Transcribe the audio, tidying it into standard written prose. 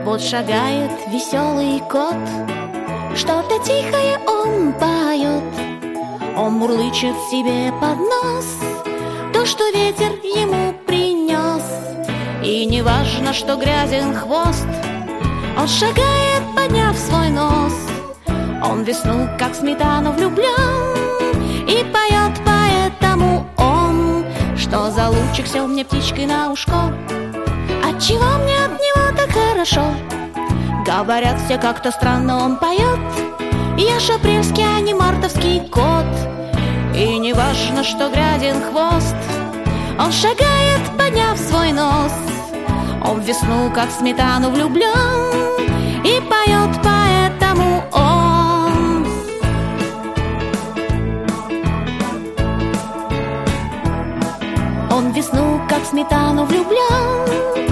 работ шагает веселый кот. Что-то тихое он поет, он мурлычет себе под нос то, что ветер ему принес. И не важно, что грязен хвост, он шагает, подняв свой нос. Он в весну, как сметану, влюблен и поет поэтому он, что за лучик сел мне птичкой на ушко. Отчего мне от него так хорошо? Говорят все, как-то странно он поет. Я ж апрельский, а не мартовский кот. И не важно, что грязен хвост, он шагает, подняв свой нос. Он в весну, как в сметану, влюблен и поет поэтому он. Он в весну, как в сметану, влюблен